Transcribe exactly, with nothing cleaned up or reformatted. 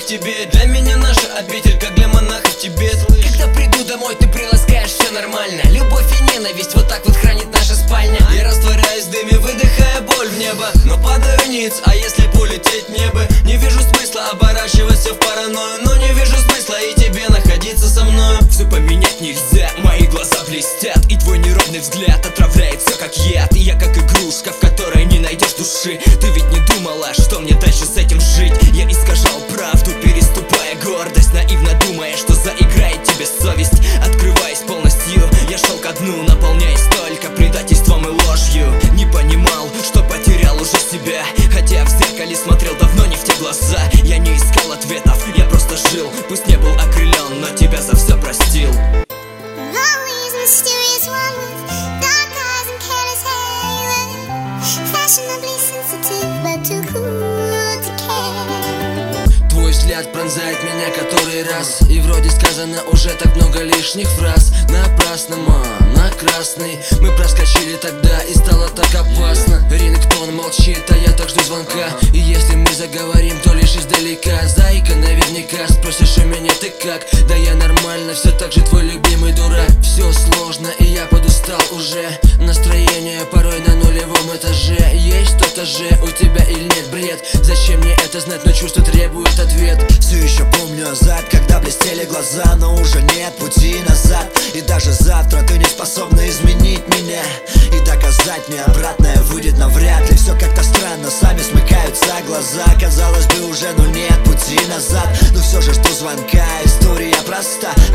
тебе. Для меня наша обитель, как для монахов Тибет. Когда приду домой, ты приласкаешь, все нормально. Любовь и ненависть вот так вот хранит наша спальня. Я растворяюсь в дыме, выдыхая боль в небо, но падаю ниц, а если полететь мне бы? Не вижу смысла оборачиваться в паранойю, но не вижу смысла и тебе находиться со мною. Все поменять нельзя, мои глаза блестят, и твой неровный взгляд отравляет все как яд. И я как игрушка, в которой не найдешь души. Ты ведь не думала, что мне дальше с этим жить? Я искажал правду, переступая гордость, наивно думая, что заиграет тебе совесть. Открываясь полностью, я шел ко дну, наполняясь только предательством и ложью. Не понимал, что потерял уже себя, хотя в зеркале смотрел давно не в те глаза. Я не искал ответов, я просто жил, пусть не был окрылен, но тебя за все простил. Твой взгляд пронзает меня который раз, и вроде сказано уже так много лишних фраз. Напрасно, ма, на красный мы проскочили тогда, и стало так опасно. Рингтон молчит, а я так жду звонка, и если мы заговорим, то лишь издалека. Зайка, наверняка спросишь у меня ты как? Да я нормально, все так же твой любимый дурак. Все сложно, и я подустал уже. Настроение порой на нулевом этаже. Есть кто-то же у тебя или нет, бред? Зачем мне это знать, но чувство требует ответ. Все еще помню азарт, когда блестели глаза, но уже нет пути назад. И даже завтра ты не способна изменить меня, и доказать мне обратное выйдет навряд ли. Все как-то странно, сами смыкаются глаза. Казалось бы уже, ну нет пути назад, но все же жду звонка. История проста,